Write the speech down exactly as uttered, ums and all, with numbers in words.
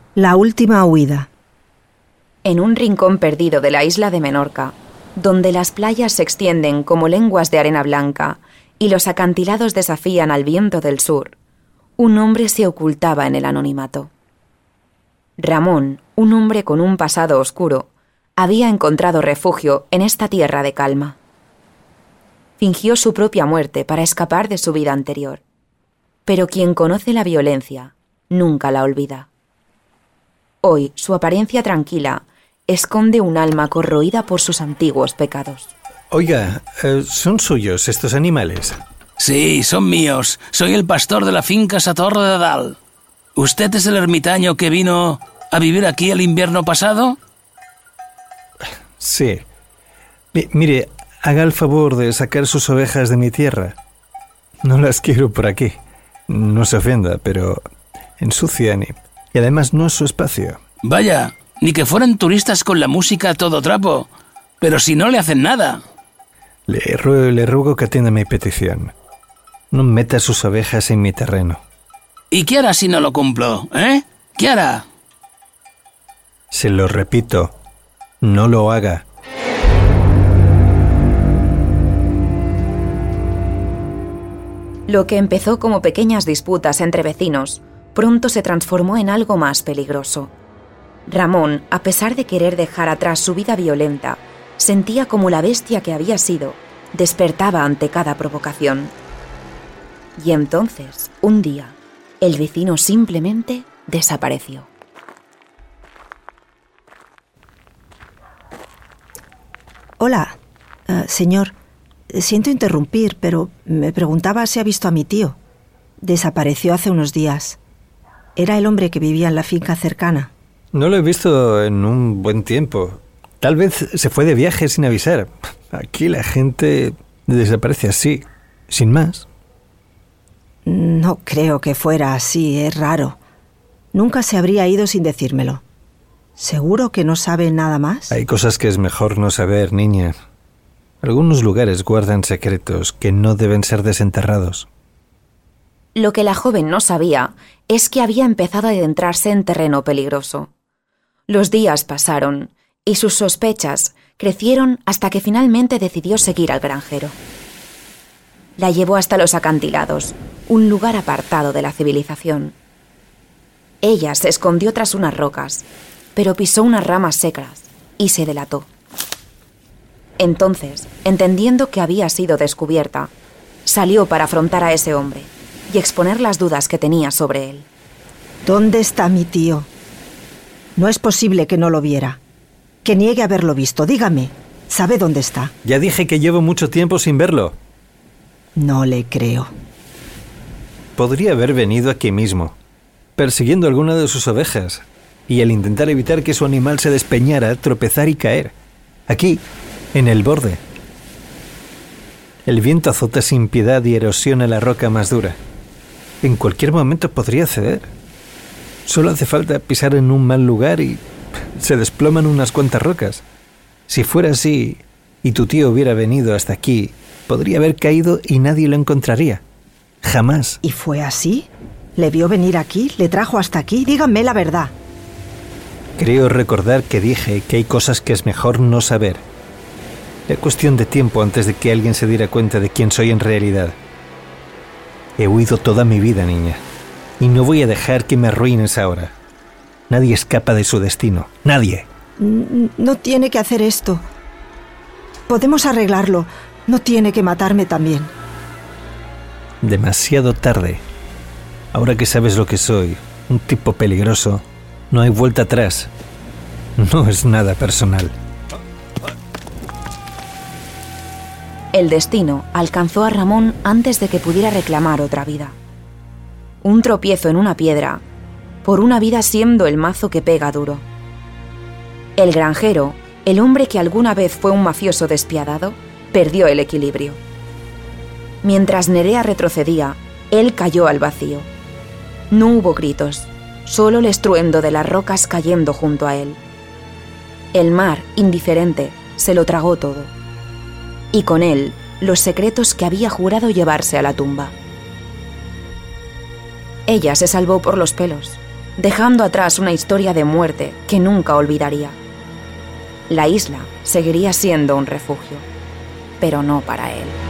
La última huida. En un rincón perdido de la isla de Menorca, donde las playas se extienden como lenguas de arena blanca y los acantilados desafían al viento del sur, un hombre se ocultaba en el anonimato. Ramón, un hombre con un pasado oscuro, había encontrado refugio en esta tierra de calma. Fingió su propia muerte para escapar de su vida anterior. Pero quien conoce la violencia, nunca la olvida. Hoy, su apariencia tranquila esconde un alma corroída por sus antiguos pecados. Oiga, eh, ¿son suyos estos animales? Sí, son míos. Soy el pastor de la finca Sa Torre de Dalt. ¿Usted es el ermitaño que vino a vivir aquí el invierno pasado? Sí. M- mire, haga el favor de sacar sus ovejas de mi tierra. No las quiero por aquí. No se ofenda, pero ensucian y, y además no es su espacio. Vaya, ni que fueran turistas con la música a todo trapo. Pero si no le hacen nada. Le, ru- le ruego que atienda mi petición. No meta sus ovejas en mi terreno. ¿Y qué hará si no lo cumplo, eh? ¿Qué hará? Se lo repito, no lo haga. Lo que empezó como pequeñas disputas entre vecinos, pronto se transformó en algo más peligroso. Ramón, a pesar de querer dejar atrás su vida violenta, sentía como la bestia que había sido despertaba ante cada provocación. Y entonces, un día, el vecino simplemente desapareció. Hola, uh, señor. Siento interrumpir, pero me preguntaba si ha visto a mi tío. Desapareció hace unos días. Era el hombre que vivía en la finca cercana. No lo he visto en un buen tiempo. Tal vez se fue de viaje sin avisar. Aquí la gente desaparece así, sin más. No creo que fuera así, es raro. Nunca se habría ido sin decírmelo. ¿Seguro que no sabe nada más? Hay cosas que es mejor no saber, niña. Algunos lugares guardan secretos que no deben ser desenterrados. Lo que la joven no sabía es que había empezado a adentrarse en terreno peligroso. Los días pasaron y sus sospechas crecieron hasta que finalmente decidió seguir al granjero. La llevó hasta los acantilados, un lugar apartado de la civilización. Ella se escondió tras unas rocas, pero pisó unas ramas secas y se delató. Entonces, entendiendo que había sido descubierta, salió para afrontar a ese hombre y exponer las dudas que tenía sobre él. ¿Dónde está mi tío? No es posible que no lo viera. Que niegue haberlo visto. Dígame, ¿sabe dónde está? Ya dije que llevo mucho tiempo sin verlo. No le creo. Podría haber venido aquí mismo, persiguiendo alguna de sus ovejas, y al intentar evitar que su animal se despeñara, tropezar y caer. Aquí, en el borde. El viento azota sin piedad y erosiona la roca más dura. En cualquier momento podría ceder. Solo hace falta pisar en un mal lugar y se desploman unas cuantas rocas. Si fuera así, y tu tío hubiera venido hasta aquí, podría haber caído y nadie lo encontraría. Jamás. ¿Y fue así? ¿Le vio venir aquí? ¿Le trajo hasta aquí? Díganme la verdad. Creo recordar que dije que hay cosas que es mejor no saber. Era cuestión de tiempo antes de que alguien se diera cuenta de quién soy en realidad. He huido toda mi vida, niña, y no voy a dejar que me arruines ahora. Nadie escapa de su destino. Nadie. No tiene que hacer esto. Podemos arreglarlo. No tiene que matarme también. Demasiado tarde. Ahora que sabes lo que soy, un tipo peligroso, no hay vuelta atrás. No es nada personal. El destino alcanzó a Ramón antes de que pudiera reclamar otra vida. Un tropiezo en una piedra, por una vida siendo el mazo que pega duro. El granjero, el hombre que alguna vez fue un mafioso despiadado, perdió el equilibrio. Mientras Nerea retrocedía, él cayó al vacío. No hubo gritos, solo el estruendo de las rocas cayendo junto a él. El mar, indiferente, se lo tragó todo. Y con él, los secretos que había jurado llevarse a la tumba. Ella se salvó por los pelos. dejando atrás una historia de muerte que nunca olvidaría. La isla seguiría siendo un refugio, pero no para él.